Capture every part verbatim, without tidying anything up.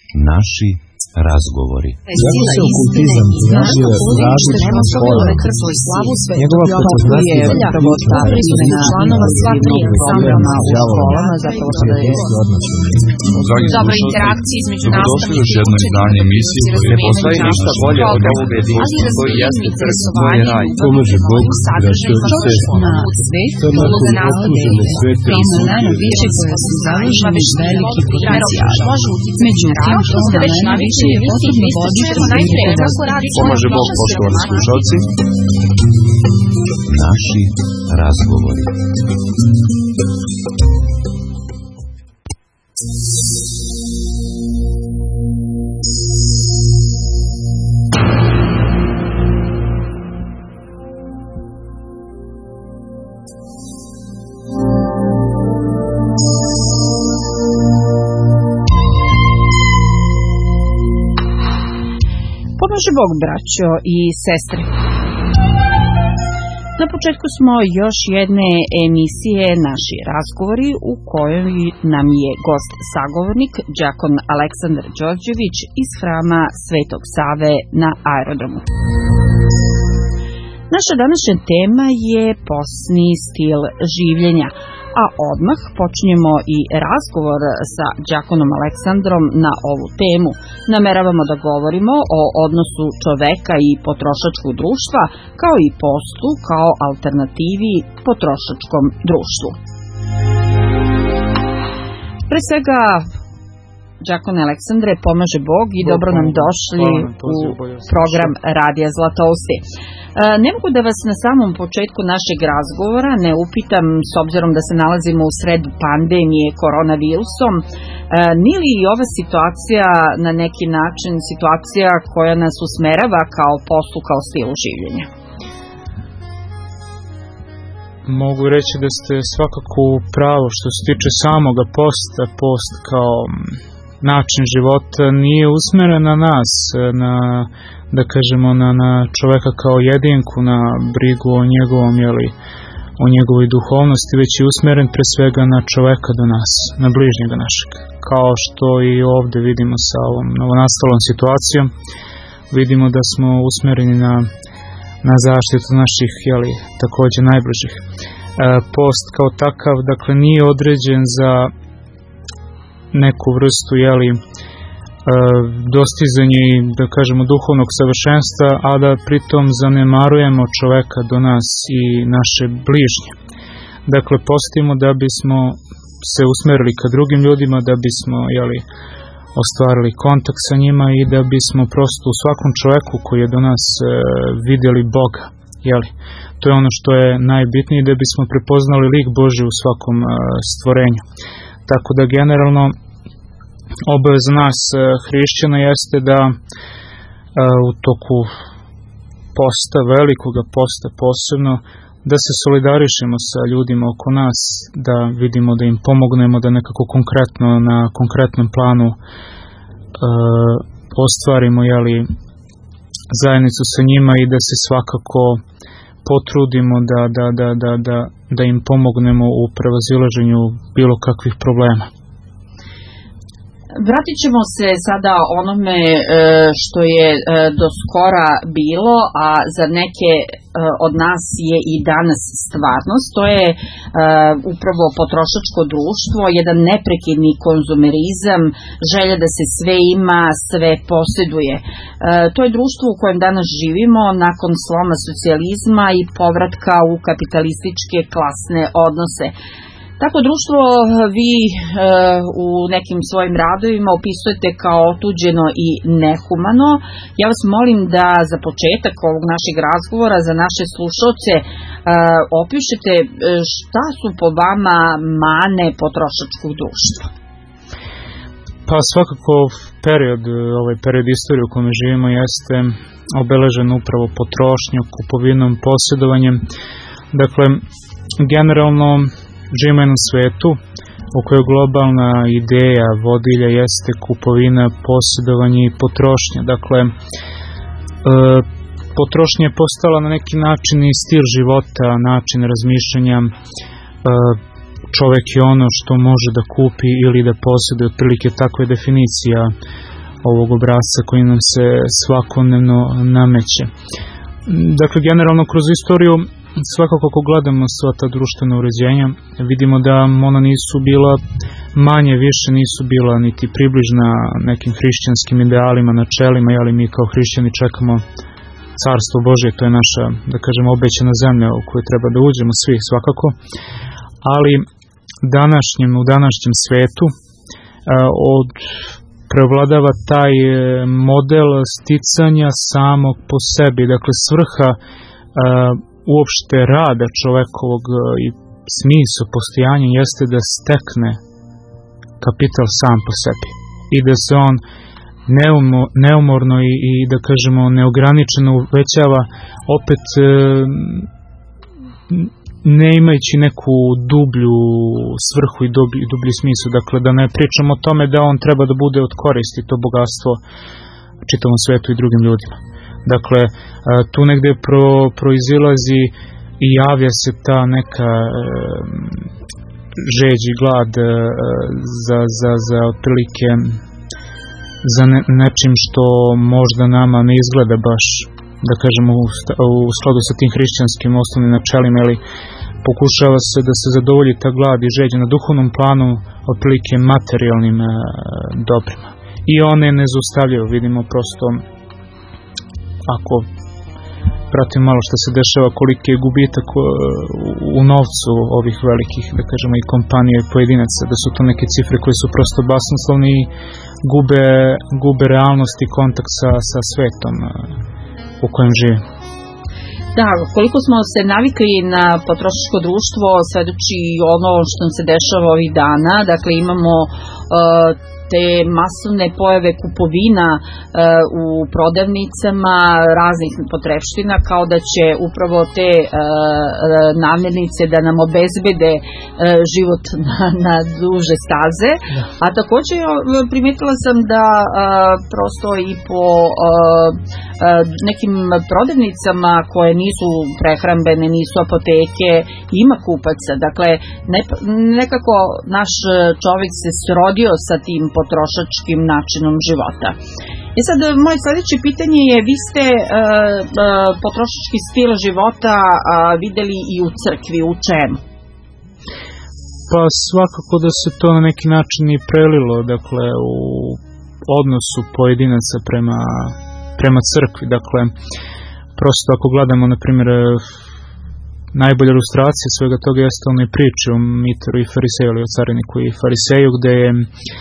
Naši razgovori. Iako se okultizam izražuje u različitim formama, njegova prepoznatljiva izgleda članova sva tri ensemblama u školama zapravo sada je dobra interakcija između nastavnika i jedno izdanje emisije. Ne postoji ništa bolje od ovog jedinstva koji jeste trg svoj raj. Pomaže Bog da što ste na svet, uloga nastavnika prema najviše koje su završeni veliki potencijal. Međutim, to najviše je osobno Pomaže Bog, poštovani slušalci. Naši razgovori. Pomaže Bog, braćo i sestre. Na početku smo još jedne emisije Naši razgovori u kojoj nam je gost sagovornik đakon Aleksandar Đorđević iz hrama Svetog Save na aerodromu. Naša današnja tema je postni stil življenja, a odmah počinjemo i razgovor sa đakonom Aleksandrom na ovu temu. Nameravamo da govorimo o odnosu čoveka i potrošačkog društva, kao i postu kao alternativi potrošačkom društvu. Pre svega, đakone Aleksandre, pomaže Bog i dobro nam došli u program Radija Zlatousti. Ne mogu da vas na samom početku našeg razgovora ne upitam, s obzirom da se nalazimo u sred pandemije koronavirusom, nije li ova situacija na neki način situacija koja nas usmerava kao postu, kao stilu življenja? Mogu reći da ste svakako u pravu što se tiče samoga posta. Post kao način života nije usmeren na nas, na, da kažemo, na, na čoveka kao jedinku, na brigu o njegovom, jeli, o njegovoj duhovnosti, već je usmeren pre svega na čoveka do nas, na bližnjega našeg. Kao što i ovde vidimo sa ovom novonastalom situacijom, vidimo da smo usmereni na, na zaštitu naših, jeli, takođe najbližih. E, post kao takav, dakle, nije određen za neku vrstu, jeli, dostizanje, da kažemo, duhovnog savršenstva, a da pritom zanemarujemo čoveka do nas i naše bližnje. Dakle, postimo da bismo se usmerili ka drugim ljudima, da bismo, jeli, ostvarili kontakt sa njima i da bismo prosto u svakom čoveku koji je do nas e, vidjeli Boga, jeli. To je ono što je najbitnije, da bismo prepoznali lik Božji u svakom e, stvorenju. Tako da generalno obaveza nas hrišćana jeste da e, u toku posta, velikoga posta posebno, da se solidarišemo sa ljudima oko nas, da vidimo da im pomognemo, da nekako konkretno na konkretnom planu e, ostvarimo, jeli, zajednicu sa njima i da se svakako potrudimo da, da, da, da, da, da im pomognemo u prevazilaženju bilo kakvih problema. Vratit ćemo se sada onome što je do skora bilo, a za neke od nas je i danas stvarnost. To je upravo potrošačko društvo, jedan neprekidni konzumerizam, želja da se sve ima, sve posjeduje. To je društvo u kojem danas živimo nakon sloma socijalizma i povratka u kapitalističke klasne odnose. Tako društvo vi e, u nekim svojim radovima opisujete kao otuđeno i nehumano. Ja vas molim da za početak ovog našeg razgovora, za naše slušalce, e, opišete šta su po vama mane potrošačkog društva. Pa svakako period, ovaj period istorije u kome živimo jeste obeležen upravo potrošnjom, kupovinom, posjedovanjem. Dakle, generalno živimo na svetu u kojoj globalna ideja vodilja jeste kupovina, posjedovanje i potrošnja. Dakle, e, potrošnja je postala na neki način i stil života, način razmišljanja. E, čovek je ono što može da kupi ili da posjeduje, otprilike takva je definicija ovog obrasca koji nam se svakodnevno nameće. Dakle, generalno kroz istoriju, svakako ako gledamo sva ta društvena uređenja, vidimo da ona nisu bila, manje više nisu bila niti približna nekim hrišćanskim idealima, načelima, ali mi kao hrišćani čekamo Carstvo Božje, to je naša, da kažemo, obećana zemlja u koju treba da uđemo svi svakako, ali današnjem, u današnjem svetu od prevladava taj model sticanja samog po sebi, dakle svrha uopšte rada čovekovog i smisao postojanja jeste da stekne kapital sam po sebi i da se on neumo, neumorno i, i da kažemo neograničeno uvećava, opet ne imajući neku dublju svrhu i dublji, dublji smisao. Dakle, da ne pričamo o tome da on treba da bude od koristi to bogatstvo čitavom svetu i drugim ljudima. Dakle, tu negde pro, proizilazi i javlja se ta neka e, žeđ i glad e, za, za, za otprilike za ne, nečim što možda nama ne izgleda baš, da kažemo, u, u skladu sa tim hrišćanskim osnovnim načelima, ali pokušava se da se zadovolji ta glad i žeđa na duhovnom planu otprilike materijalnim e, dobrima. I one ne zaustavljaju, vidimo prosto, ako pratimo malo što se dešava, koliki je gubitak u novcu ovih velikih, da kažemo, i kompanija i pojedinaca, da su to neke cifre koje su prosto basnoslovne i gube, gube realnost i kontakt sa, sa svetom u kojem živimo. Da, koliko smo se navikli na potrošačko društvo, svedoči ono što nam se dešava ovih dana. Dakle, imamo uh, te masovne pojave kupovina e, u prodavnicama raznih potrepština, kao da će upravo te e, namirnice da nam obezbede e, život na, na duže staze. A takođe primetila sam da e, prosto i po e, nekim prodavnicama koje nisu prehrambene, nisu apoteke, ima kupaca. Dakle, ne, nekako naš čovjek se srodio sa tim potrošačkim načinom života. I sad, moje sljedeće pitanje je, vi ste uh, uh, potrošački stil života uh, videli i u crkvi, u čemu? Pa svakako da se to na neki način i prelilo, dakle, u odnosu pojedinaca prema, prema crkvi. Dakle, prosto ako gledamo, na primjer, najbolja ilustracija svega toga jeste onoj priči o Miteru i Fariseju, ili o cariniku i Fariseju, gde je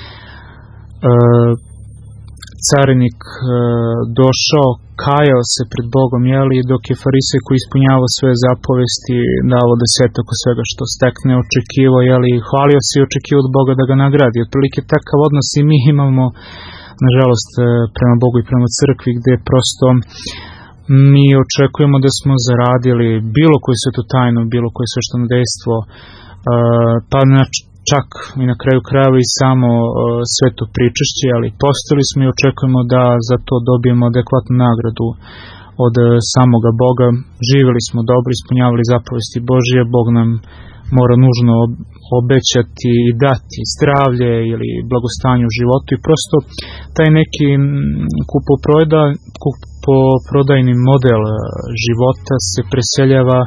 Uh, carinik uh, došao, kajao se pred Bogom, jeli, dok je Farisej koji ispunjavao sve zapovesti, davo desetak od svega što stekne, očekivao, jeli, hvalio se i očekivao od Boga da ga nagradi. Otprilike takav odnos i mi imamo, nažalost, prema Bogu i prema crkvi, gde prosto mi očekujemo da smo zaradili bilo koju svetu tajnu, bilo koje svešteno dejstvo, uh, pa znači čak i na kraju krajeva i samo uh, sveto pričešće, ali postali smo i očekujemo da za to dobijemo adekvatnu nagradu od uh, samoga Boga. Živjeli smo dobro, ispunjavali zapovesti Božje, Bog nam mora nužno obećati i dati zdravlje ili blagostanje u životu i prosto taj neki kupoproda, kupoprodajni model života se preseljava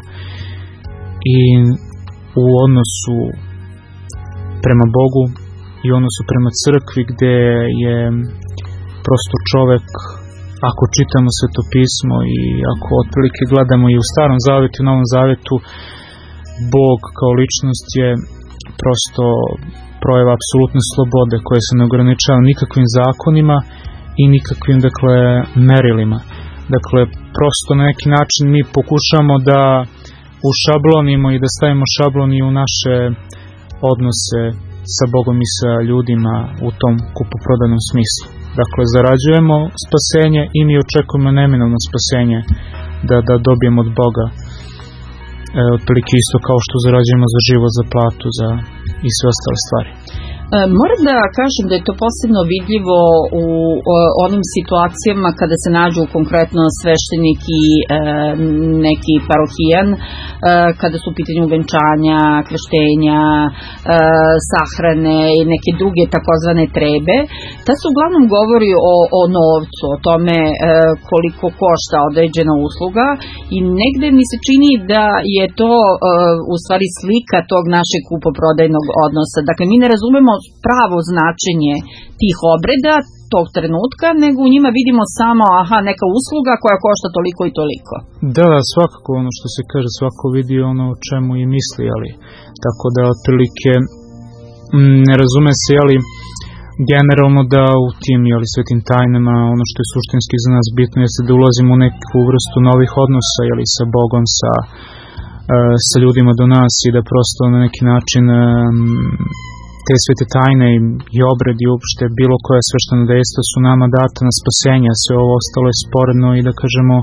i u odnosu prema Bogu i odnosu prema crkvi, gde je prosto čovek, ako čitamo Sveto pismo i ako otprilike gledamo i u Starom Zavetu i u Novom Zavetu, Bog kao ličnost je prosto projava apsolutne slobode koja se ne ograničava nikakvim zakonima i nikakvim, dakle, merilima. Dakle, prosto na neki način mi pokušamo da ušablonimo i da stavimo šabloni u naše odnose sa Bogom i sa ljudima u tom kupoprodanom smislu. Dakle, zarađujemo spasenje i mi očekujemo neminovno spasenje da, da dobijemo od Boga. E, otprilike isto kao što zarađujemo za život, za platu, za i sve ostale stvari. Moram da kažem da je to posebno vidljivo u onim situacijama kada se nađu konkretno sveštenik i neki parohijan, kada su u pitanju venčanja, krštenja, sahrane i neke druge takozvane trebe. Ta se uglavnom govori o, o novcu, o tome koliko košta određena usluga i negde mi se čini da je to u stvari slika tog našeg kupoprodajnog odnosa. Dakle, mi ne razumemo pravo značenje tih obreda tog trenutka, nego u njima vidimo samo aha, neka usluga koja košta toliko i toliko. Da, svakako ono što se kaže, svako vidi ono o čemu i misli, ali tako da otprilike ne razume se, ali generalno da u tim jeli, svetim tajnama ono što je suštinski za nas bitno jeste da ulazimo u neku vrstu novih odnosa jeli, sa Bogom, sa, sa ljudima do nas i da prosto na neki način te svete tajne i obred i uopšte bilo koja sveštena dejstva su nama data na spasenje, sve ovo ostalo je sporedno i da kažemo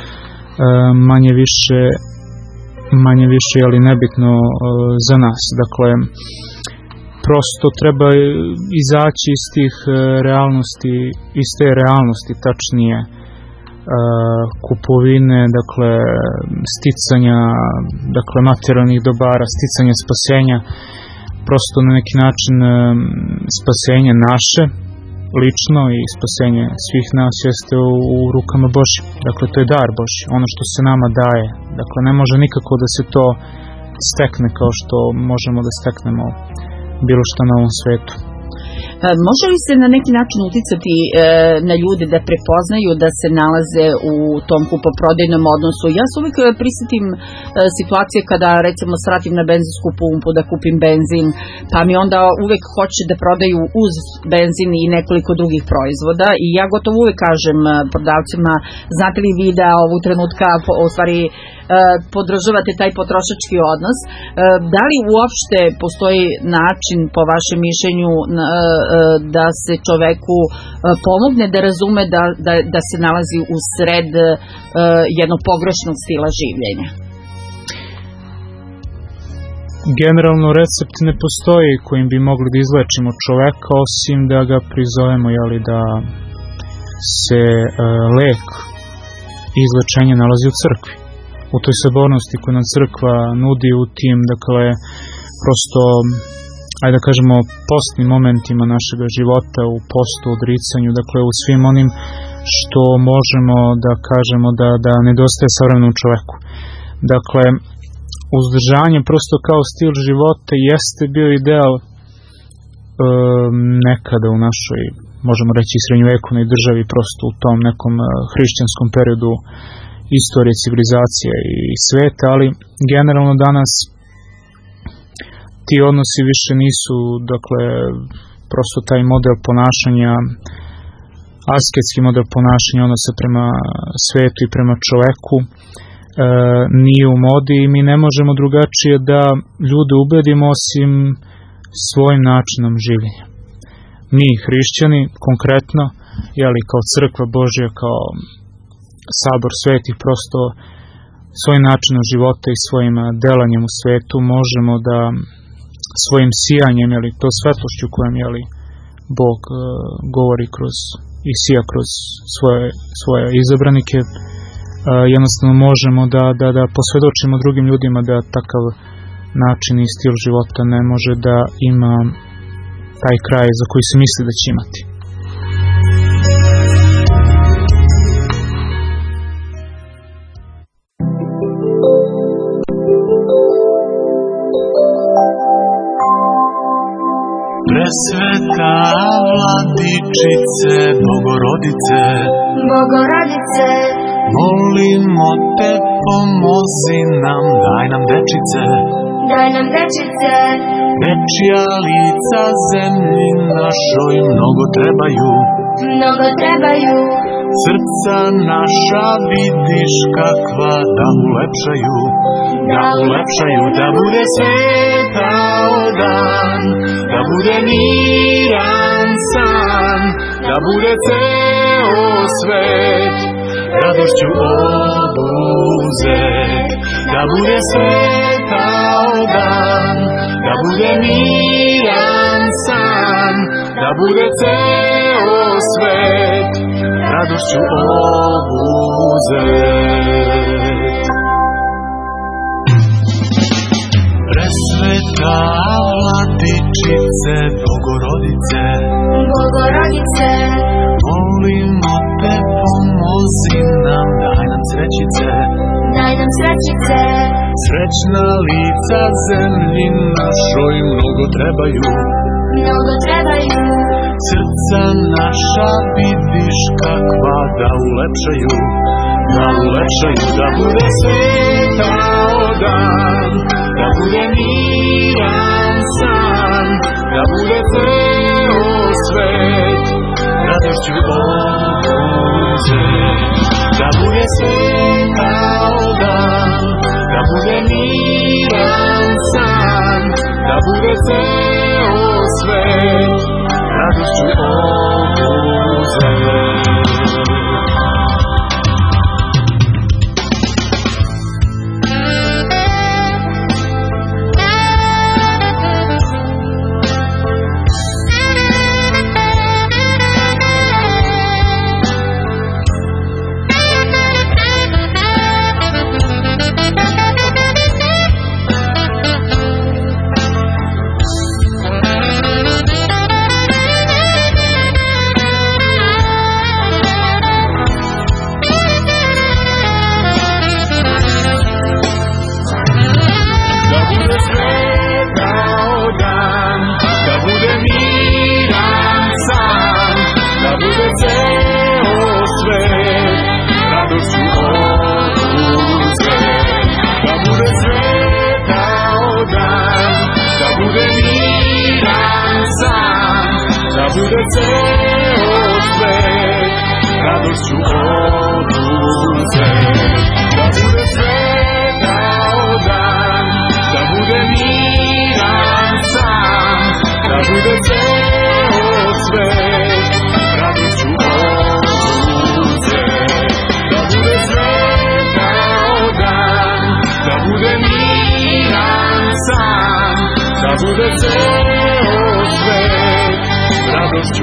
manje više manje više ali nebitno za nas. Dakle, prosto treba izaći iz tih realnosti, iz te realnosti, tačnije kupovine, dakle sticanja, dakle materijalnih dobara, sticanja spasenja. Prosto na neki način spasenje naše, lično i spasenje svih nas jeste u, u rukama Božjim. Dakle, to je dar Božji, ono što se nama daje. Dakle, ne može nikako da se to stekne kao što možemo da steknemo bilo što na ovom svetu. Može li se na neki način uticati e, na ljude da prepoznaju da se nalaze u tom kupoprodajnom odnosu? Ja se uvijek prisjetim e, situacije kada recimo sratim na benzinsku pumpu da kupim benzin, pa mi onda uvijek hoće da prodaju uz benzin i nekoliko drugih proizvoda i ja gotovo uvijek kažem prodavcima, znate li vi da ovog trenutka u stvari podržavate taj potrošački odnos. Da li uopšte postoji način po vašem mišljenju da se čoveku pomogne da razume da, da, da se nalazi u sred jednog pogrešnog stila življenja? Generalno recept ne postoji kojim bi mogli da izlečimo čoveka osim da ga prizovemo, jeli, da se lek i izlečenje nalazi u crkvi. U toj sabornosti koju nam crkva nudi u tim, dakle, prosto, ajde da kažemo, postnim momentima našeg života, u postu, odricanju, dakle, u svim onim što možemo da kažemo da, da nedostaje savremenom čoveku. Dakle, uzdržanje prosto kao stil života jeste bio ideal e, nekada u našoj, možemo reći, srednjovekovnoj državi, prosto u tom nekom hrišćanskom periodu istorije, civilizacije i sveta, ali generalno danas ti odnosi više nisu, dakle, prosto taj model ponašanja, asketski model ponašanja, odnosa prema svetu i prema čoveku, e, nije u modi i mi ne možemo drugačije da ljude ubedimo osim svojim načinom življenja. Mi, hrišćani, konkretno, jeli, kao crkva Božja, kao sabor svetih, prosto svojim načinom života i svojim delanjem u svetu možemo da svojim sijanjem, jeli, to svetlošću kojom, jeli, Bog uh, govori kroz i sija kroz svoje, svoje izabranike, uh, jednostavno možemo da, da, da posvjedočimo drugim ljudima da takav način i stil života ne može da ima taj kraj za koji se misli da će imati. Presveta Vladičice, Bogorodice, Bogorodice, molimo te, pomozi nam, daj nam dečice, daj nam dečice, dečija lica zemlji našoj mnogo trebaju, mnogo trebaju, srca naša vidiš kakva da ulepšaju, da ulepšaju, da bude svetao dan, da bude miran san, da bude ceo svet radošću obuzet, da bude svetao dan, da bude miran san. da bude ceo svet radošću obuzet. Presveta Vladičice, Bogorodice, Bogorodice, molimo te, pomozi nam, daj nam srećice, daj nam srećice, srećna lica zemlji našoj mnogo trebaju, mnogo trebaju, srca naša vidiš kakva da ulepšaju, da ulepšaju, da bude svetao dan, da bude miran san, da bude ceo svet radošću obuzet. Da bude svetao dan, da bude miran san, da bude ceo svet radošću obuzet. Bude ceo svet radošću obuzet. Da bude svetao dan, da bude miran san, da bude ceo svet radošću obuzet. Da bude svetao dan, da bude miran san, da bude ceo svet radošću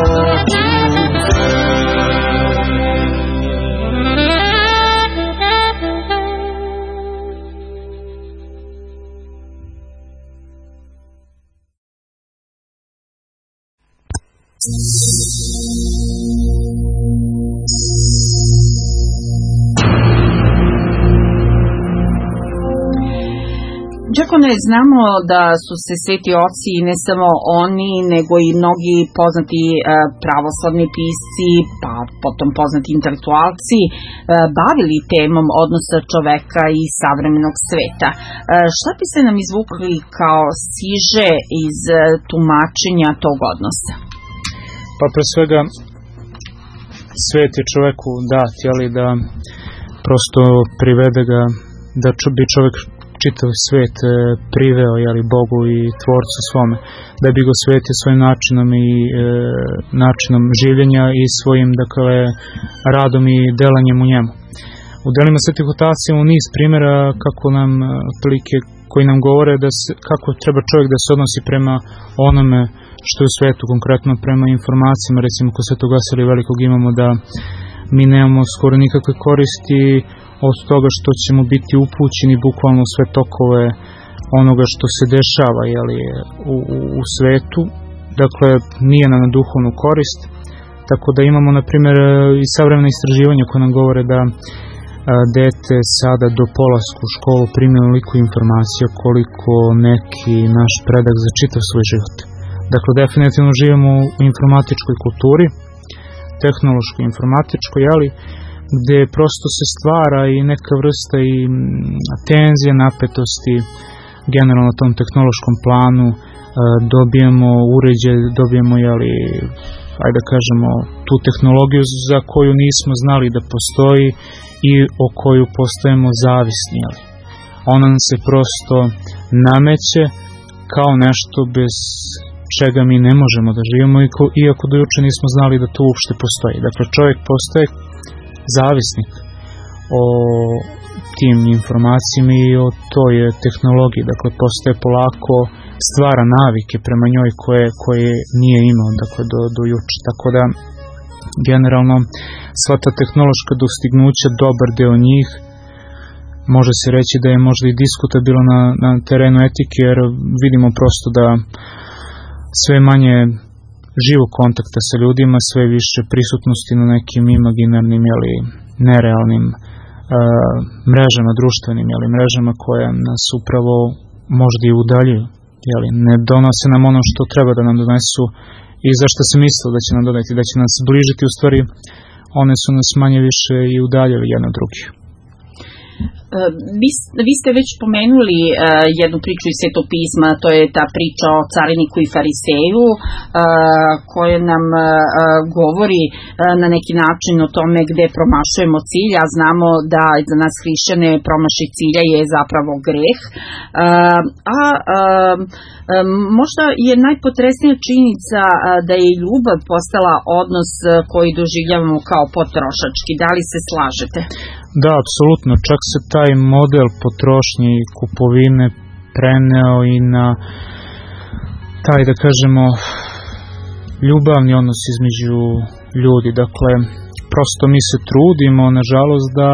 Đakone, znamo da su se sveti oci, i ne samo oni, nego i mnogi poznati e, pravoslavni pisci, pa potom poznati intelektualci, e, bavili temom odnosa čoveka i savremenog sveta. E, šta bi se nam izvukli kao siže iz e, tumačenja tog odnosa? Pa pre svega, svet je čoveku dat, jeli, da prosto privede ga, da bi čovek čitav svet e, priveo, jeli, Bogu i Tvorcu svome, da bi go svetio svojim načinom i e, načinom življenja i svojim, dakle, radom i delanjem u njemu. U delima svetih otaca imamo niz primjera kako nam prilike koji nam govore da se, kako treba čovjek da se odnosi prema onome što je u svetu, konkretno prema informacijama. Recimo kod Svetog Vasilija Velikog imamo da mi nemamo skoro nikakve koristi od toga što ćemo biti upućeni bukvalno u sve tokove onoga što se dešava, jeli, u, u, u svetu. Dakle, nije nam na duhovnu korist. Tako da imamo, na primjer, i savremena istraživanja koje nam govore da a, dete sada do polaska u školu primi onoliko informacija koliko neki naš predak za čitav svoj život. Dakle, definitivno živimo u informatičkoj kulturi, tehnološkoj, informatičkoj, ali gdje prosto se stvara i neka vrsta i tenzije, napetosti generalno na tom tehnološkom planu. E, dobijemo uređaj, dobijemo, jeli, ajde da kažemo, tu tehnologiju za koju nismo znali da postoji i o koju postajemo zavisni. Jeli. Ona nam se prosto nameće kao nešto bez čega mi ne možemo da živimo, iako do juče nismo znali da to uopšte postoji. Dakle, čovjek postaje zavisnik o tim informacijama i o toj tehnologiji. Dakle, postaje polako stvara navike prema njoj koje, koje nije imao, dakle, do, do juče. Tako da, generalno, sva ta tehnološka dostignuća, dobar deo njih, može se reći da je možda i diskutabilno na, na terenu etike, jer vidimo prosto da sve manje živog kontakta sa ljudima, sve više prisutnosti na nekim imaginarnim ili nerealnim uh, mrežama, društvenim ili mrežama koje nas upravo možda i udaljuju, jeli, ne donose nam ono što treba da nam donesu i zašto se misle da će nam doneti, da će nas zbližiti, u stvari one su nas manje više i udaljili jedno od drugih. Vi, vi ste već pomenuli uh, jednu priču iz Svetog pisma, to je ta priča o cariniku i fariseju, uh, koja nam uh, govori uh, na neki način o tome gde promašujemo cilj, a znamo da za nas hrišćane promašaj cilja je zapravo greh. Uh, a uh, možda je najpotresnija činjenica uh, da je ljubav postala odnos uh, koji doživljavamo kao potrošački. Da li se slažete? Da, apsolutno. Čak se taj model potrošnje i kupovine preneo i na taj, da kažemo, ljubavni odnos između ljudi. Dakle, prosto mi se trudimo, nažalost, da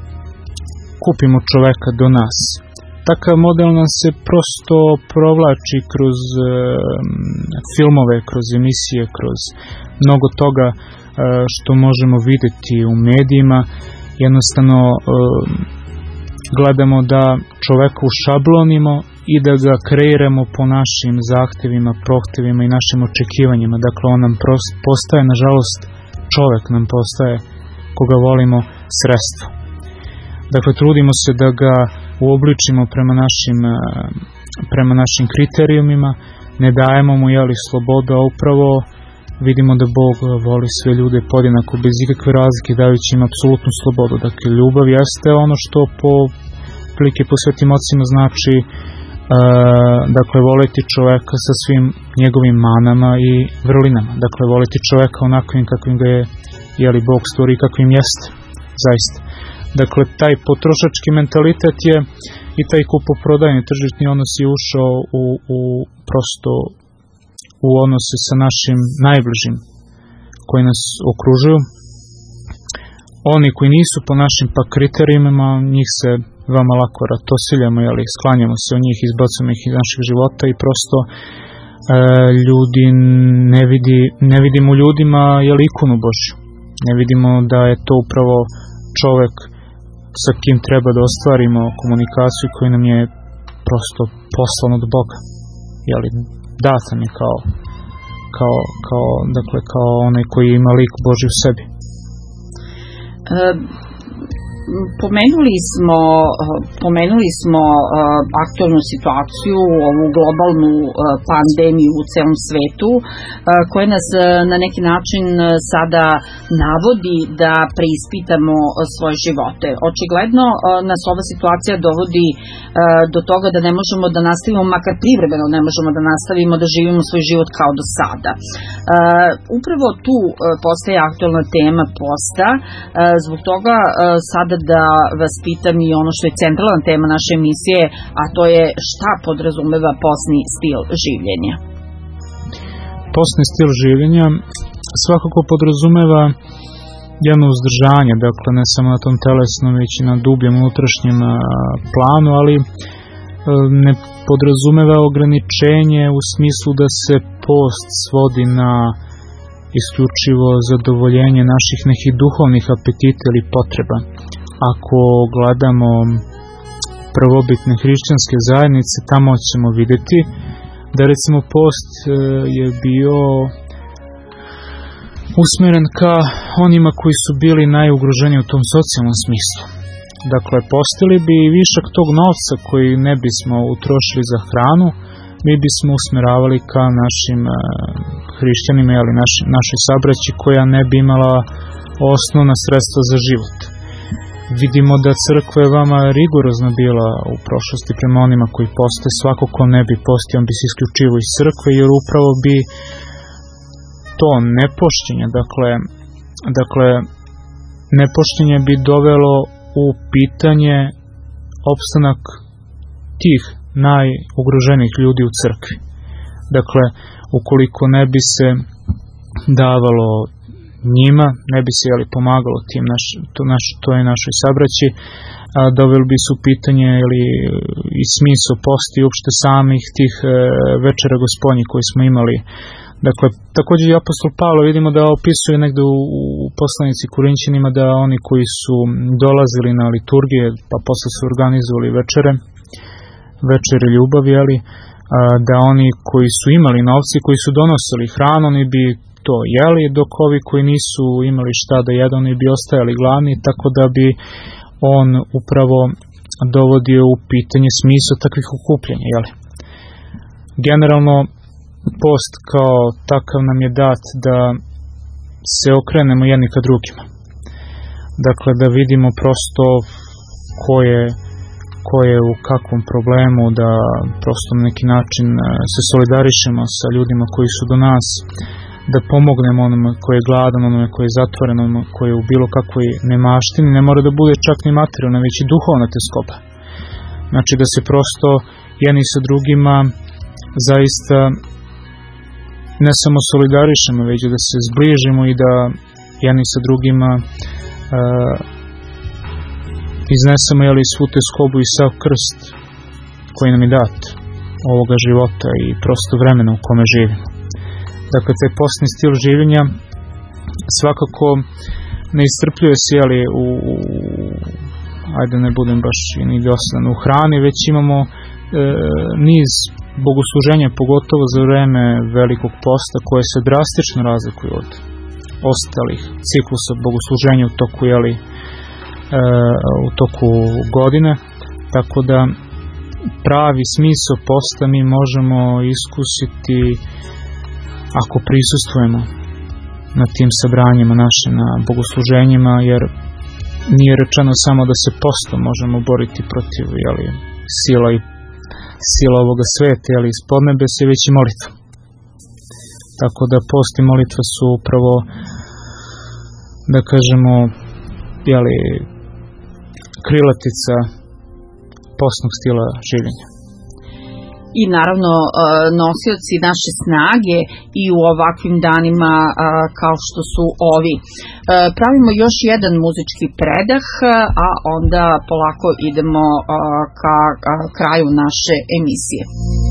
kupimo čoveka do nas. Takav model nam se prosto provlači kroz e, filmove, kroz emisije, kroz mnogo toga e, što možemo videti u medijima. Jednostavno e, gledamo da čoveka ušablonimo i da ga kreiramo po našim zahtevima, prohtevima i našim očekivanjima. Dakle, on nam prost, postaje, nažalost, čovek nam postaje, koga volimo, sredstvo. Dakle, trudimo se da ga uobličimo prema našim, prema našim kriterijumima, ne dajemo mu, jeli, slobodu, a upravo vidimo da Bog voli sve ljude podjednako, bez ikakve razlike, dajući im apsolutnu slobodu. Dakle, ljubav jeste ono što po prilike po svetim ocima znači uh, dakle, voliti čoveka sa svim njegovim manama i vrlinama. Dakle, voliti čoveka onakvim kakvim ga je, jeli, Bog stvori i kakvim jeste, zaista. Dakle, taj potrošački mentalitet je i taj kupoprodajni tržišni odnos je ušao u, u prosto u odnose sa našim najbližim koji nas okružuju. Oni koji nisu po našim pa kriterijima, njih se veoma lako ratosiljamo, jeli, sklanjamo se od njih, izbacujemo ih iz naših života i prosto e, ljudi ne, vidi, ne vidimo u ljudima, jeli, ikonu Božju. Ne vidimo da je to upravo čovek sa kim treba da ostvarimo komunikaciju koji nam je prosto poslan od Boga. Jeli, dat nam je kao, kao, kao, dakle, kao onaj koji ima lik Božji u sebi. E, Pomenuli smo, pomenuli smo uh, aktualnu situaciju, ovu globalnu uh, pandemiju u celom svetu, uh, koja nas uh, na neki način uh, sada navodi da preispitamo uh, svoje živote. Očigledno uh, nas ova situacija dovodi uh, do toga da ne možemo da nastavimo, makar privremeno ne možemo da nastavimo da živimo svoj život kao do sada. Uh, upravo tu uh, postaje aktualna tema posta, uh, zbog toga uh, sada da vas pitam i ono što je centralna tema naše emisije, a to je šta podrazumeva postni stil življenja. Postni stil življenja svakako podrazumeva jedno uzdržanje, dakle ne samo na tom telesnom, već i na dubljem unutrašnjem planu, ali ne podrazumeva ograničenje u smislu da se post svodi na isključivo zadovoljenje naših nekih duhovnih apetita ili potreba. Ako gledamo prvobitne hrišćanske zajednice, tamo ćemo vidjeti da recimo post je bio usmjeren ka onima koji su bili najugroženiji u tom socijalnom smislu. Dakle, postili bi višak tog novca koji ne bismo utrošili za hranu, mi bismo usmjeravali ka našim hrišćanima ili naš, našoj sabraći koja ne bi imala osnovna sredstva za život. Vidimo da crkva je vama rigorozno bila u prošlosti prema onima koji poste. Svako ko ne bi postio, on bi se isključivo iz crkve, jer upravo bi to nepoštenje, dakle, dakle nepoštenje bi dovelo u pitanje opstanak tih najugroženijih ljudi u crkvi. Dakle, ukoliko ne bi se davalo njima, ne bi se jeli, pomagalo tim naš, to, naš, to je našoj sabraći, a, doveli bi su pitanje ili i smisao posti i uopšte samih tih e, večera gospodnjih koji smo imali. Dakle, također i apostol Pavle vidimo da opisuje negde u, u poslanici Korinćanima da oni koji su dolazili na liturgije, pa posle su organizovali večere, večere ljubavi, jeli, a, da oni koji su imali novci, koji su donosili hranu, oni bi to jeli, dok ovi koji nisu imali šta da jedu, oni bi ostajali gladni, tako da bi on upravo dovodio u pitanje smisao takvih okupljenja. Jeli. Generalno, post kao takav nam je dat da se okrenemo jedni ka drugima. Dakle, da vidimo prosto ko je, ko je u kakvom problemu, da prosto na neki način se solidarišemo sa ljudima koji su do nas, da pomognemo onome koji je gladan, onome koji je zatvoren, onome koji je u bilo kakvoj nemaštini. Ne mora da bude čak ni materijalna, već i duhovna tjeskoba. Znači da se prosto jedni sa drugima zaista ne samo solidarišemo, već da se zbližimo i da jedni sa drugima uh, iznesemo jeli, svu tjeskobu i sav krst koji nam je dat ovoga života i prosto vremena u kome živimo. Dakle, taj postni stil življenja svakako ne iscrpljuje se jeli, u, u, ajde ne budem baš ni dosadan u hrani, već imamo e, niz bogosluženja, pogotovo za vreme velikog posta, koje se drastično razlikuju od ostalih ciklusa bogosluženja u toku, jeli, e, u toku godine, tako da pravi smisao posta mi možemo iskusiti ako prisustvujemo na tim sabranjima naše, na bogosluženjima, jer nije rečeno samo da se postom možemo boriti protiv jeli, sila i sila ovoga sveta, jeli, ispod nebesa, već i molitva. Tako da post i molitva su upravo, da kažemo, jeli, krilatica postnog stila življenja. I naravno nosioci naše snage i u ovakvim danima kao što su ovi. Pravimo još jedan muzički predah, a onda polako idemo ka kraju naše emisije.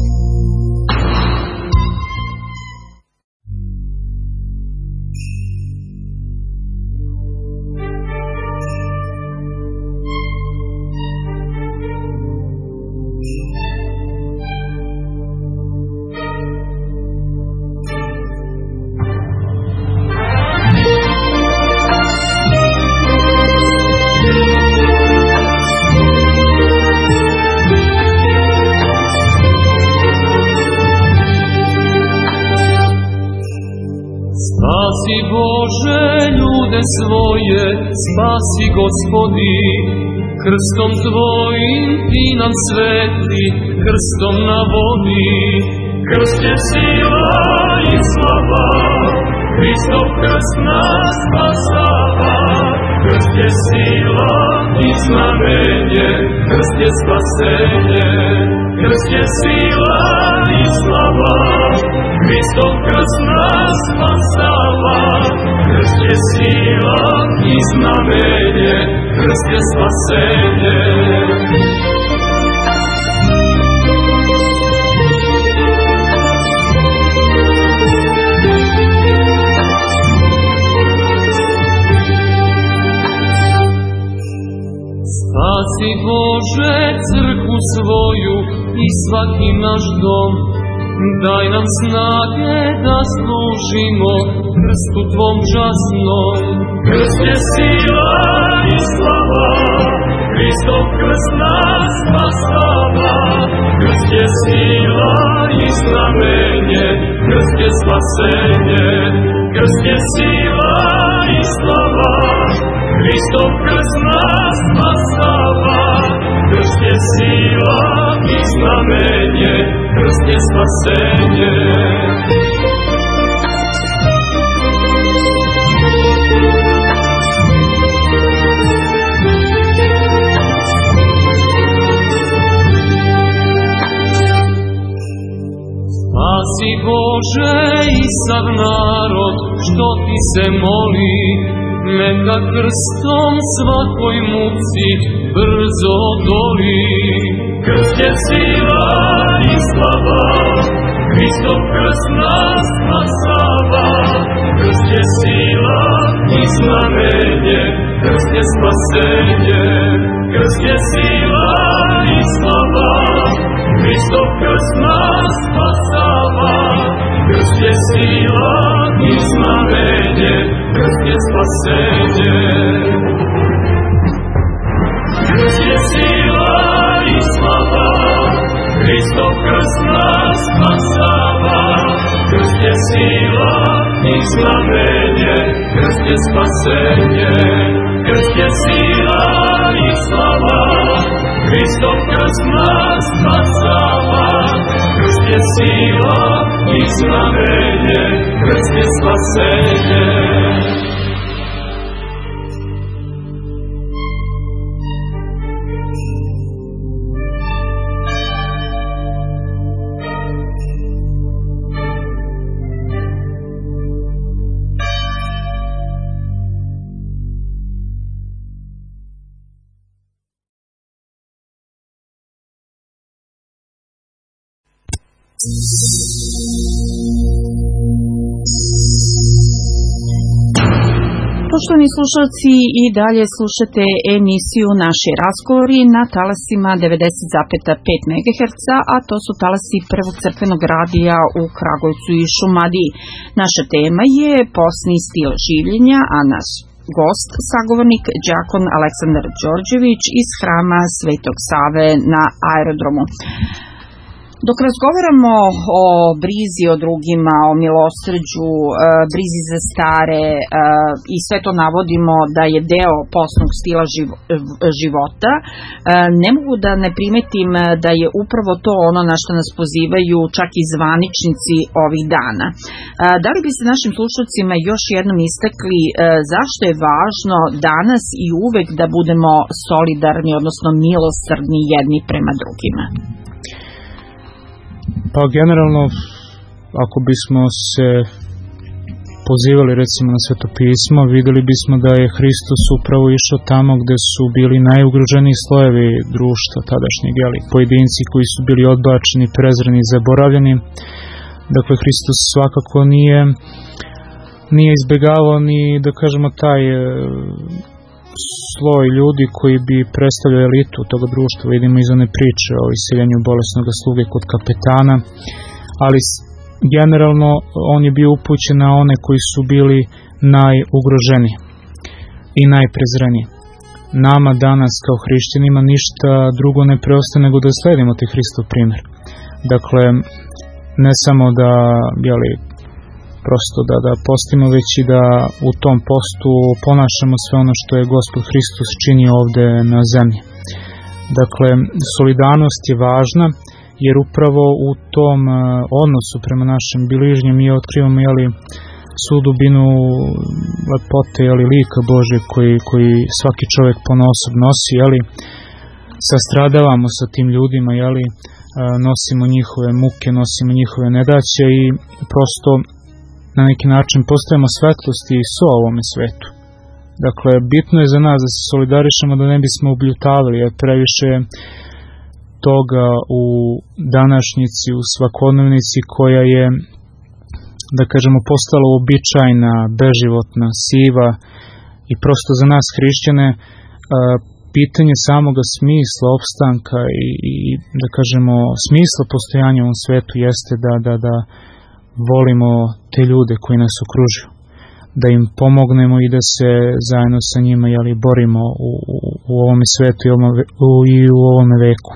Spasi Bože ljude svoje, spasi Gospodi, krstom Tvojim Ti nam sveti, krstom na vodi. Krst je sila i slava, Hristov krst nas spasava. Krst je sila i znamenje, krst je spasenje. Krst je sila i slava, Hristov krst nas spasava. Krst je sila i znamenje, krst je spasenje. Spasi Bože crkvu svoju i svaki naš dom, daj nam snage da služimo krstu Tvom časnom. Krst je sila i slava, Hristov krst nas spasava. Krst je sila i znamenje, krst je spasenje. Krst je sila i slava, Hristov krst nas spasava. Krst je sila i znamenje, krst je spasenje. Bože i sav narod što ti se moli, neka krstom svakoj muci brzo doli. Krst je sila i slava, Hristov krst nas spasava. Krst je sila i znamenje, krst je spasenje. Krst je sila i slava, Hristov krst nas spasava. Krst je sila i znamenje, krst je spasenje. Krst je sila i slava, Hristov krst nas spasava. Krst je sila i znamenje, krst je spasenje. Krst je sila i slava, Hristov krst nas spasava. Krst je sila i znamenje, krst je spasenje. Poštovani slušalci, i dalje slušate emisiju Naši razgovori na talasima devedeset zarez pet megaherca, a to su talasi Prvog crkvenog radija u Kragujevcu i Šumadiji. Naša tema je postni stil življenja, a naš gost, sagovornik, đakon Aleksandar Đorđević iz hrama Svetog Save na aerodromu. Dok razgovaramo o brizi o drugima, o milosrđu, brizi za stare i sve to navodimo da je deo postnog stila života, ne mogu da ne primetim da je upravo to ono na što nas pozivaju čak i zvaničnici ovih dana. Da li bi se našim slušalcima još jednom istakli zašto je važno danas i uvek da budemo solidarni, odnosno milosrdni jedni prema drugima? Pa generalno, ako bismo se pozivali recimo na Sveto pismo, videli bismo da je Hristos upravo išao tamo gde su bili najugroženiji slojevi društva tadašnjeg, jeli, pojedinci koji su bili odbačeni, prezreni, zaboravljeni. Dakle, Hristos svakako nije, nije izbegavao ni, da kažemo, taj sloj ljudi koji bi predstavljali elitu toga društva. Vidimo iz one priče o iseljenju bolesnog sluge kod kapetana, ali generalno on je bio upućen na one koji su bili najugroženiji i najprezreniji. Nama danas kao hrišćanima ništa drugo ne preostaje nego da sledimo te Hristov primjer. Dakle, ne samo da, jeli, prosto da, da postimo, već i da u tom postu ponašamo sve ono što je Gospod Hristos činio ovde na zemlji. Dakle, solidarnost je važna, jer upravo u tom odnosu prema našem bližnjem mi otkrivamo, jeli, svu dubinu lepote, jeli, lika Božje koji, koji svaki čovjek ponaosob nosi, jeli, sastradavamo sa tim ljudima, jeli, nosimo njihove muke, nosimo njihove nedaće i prosto na neki način postajemo svetlosti i so ovome svetu. Dakle, bitno je za nas da se solidarišemo, da ne bismo ubljutavili, jer previše toga u današnjici, u svakodnevnici koja je, da kažemo, postala uobičajna, beživotna, siva i prosto za nas hrišćane pitanje samoga smisla, opstanka i, i da kažemo, smisla postojanja u ovom svetu jeste da, da, da volimo te ljude koji nas okružuju, da im pomognemo i da se zajedno sa njima, jeli, borimo u, u, u ovome svetu i, u, i u ovome veku.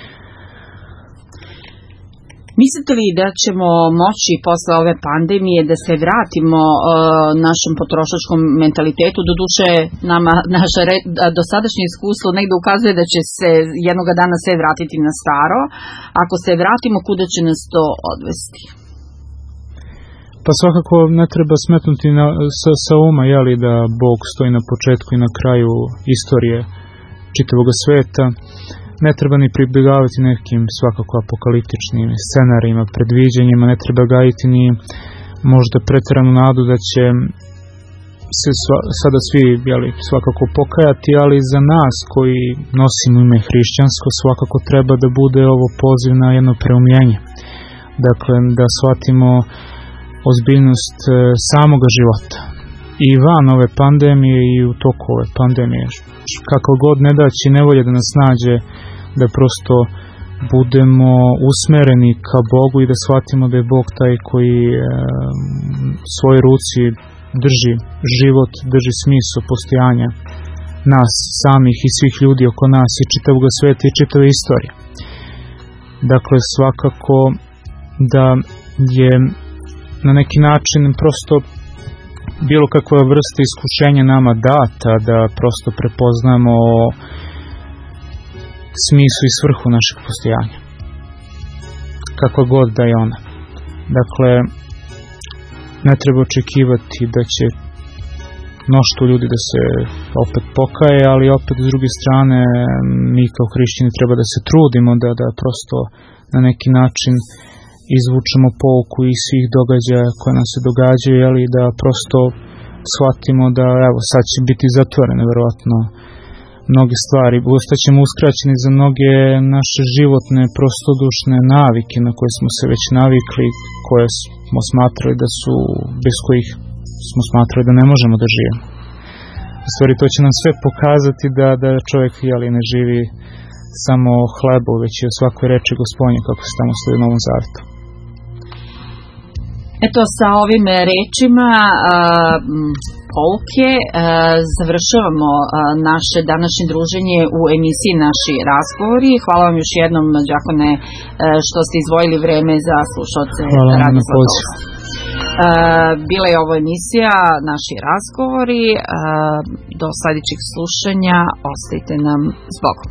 Mislite li da ćemo moći posle ove pandemije da se vratimo uh, našem potrošačkom mentalitetu? Doduše, nama naše re, dosadašnje iskustvo negde ukazuje da će se jednog dana sve vratiti na staro. Ako se vratimo, kuda će nas to odvesti? Pa svakako ne treba smetnuti na, sa, sa uma, jeli, da Bog stoji na početku i na kraju istorije čitavog sveta, ne treba ni pribjegavati nekim svakako apokaliptičnim scenarijima, predviđanjima, ne treba gajiti ni možda pretjeranu nadu da će se sva, sada svi jeli, svakako pokajati, ali za nas koji nosimo ime hrišćansko svakako treba da bude ovo poziv na jedno preumljenje. Dakle, da shvatimo ozbiljnost e, samoga života i van ove pandemije i u toku ove pandemije. Kako god ne daći nevolje da nas nađe, da prosto budemo usmereni ka Bogu i da shvatimo da je Bog taj koji e, svoj ruci drži život, drži smisao postojanja nas samih i svih ljudi oko nas i čitavog sveta i čitave istorije. Dakle, svakako da je na neki način prosto bilo kakva vrsta iskušenja nama data da prosto prepoznamo smislu i svrhu našeg postojanja. Kakva god da je ona. Dakle, ne treba očekivati da će mnoštvo ljudi da se opet pokaje, ali opet s druge strane mi kao hrišćani treba da se trudimo da, da prosto na neki način izvučemo pouku iz svih događaja koje nam se događaju, ali da prosto shvatimo da evo sad će biti zatvorene verovatno mnoge stvari, ostaćemo uskraćeni za mnoge naše životne prostodušne navike na koje smo se već navikli, koje smo smatrali da su, bez kojih smo smatrali da ne možemo da živimo. U stvari to će nam sve pokazati da, da čovjek jeli, ne živi samo hlebom, već i o svakoj reči Gospodnje, kako se tamo stoji u Novom Zavetu. Eto, sa ovim rečima uh, pouke uh, završavamo uh, naše današnje druženje u emisiji Naši razgovori. Hvala vam još jednom, đakone, uh, što ste izdvojili vreme za slušalce Radio Zlato. Uh, bila je ovo emisija Naši razgovori. Uh, do sljedećeg slušanja ostajte nam s Bogom.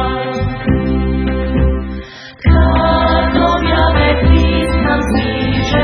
Kad objave Krist nam zbliže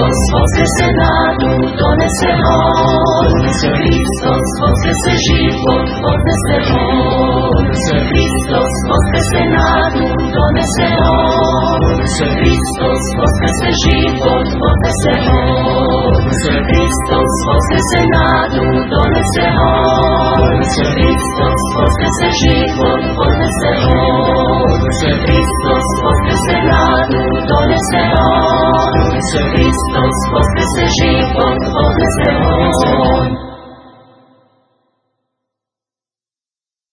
Hristos voskrese nadu, donese on. Hristos voskrese život, odnese on. Hristos voskrese nadu, donese on. Hristos voskrese život, odnese on. Hristos voskrese nadu, donese on. Hristos voskrese život, odnese on. Hristos voskrese nadu, donese on. Hristos voskrese život, odnese on.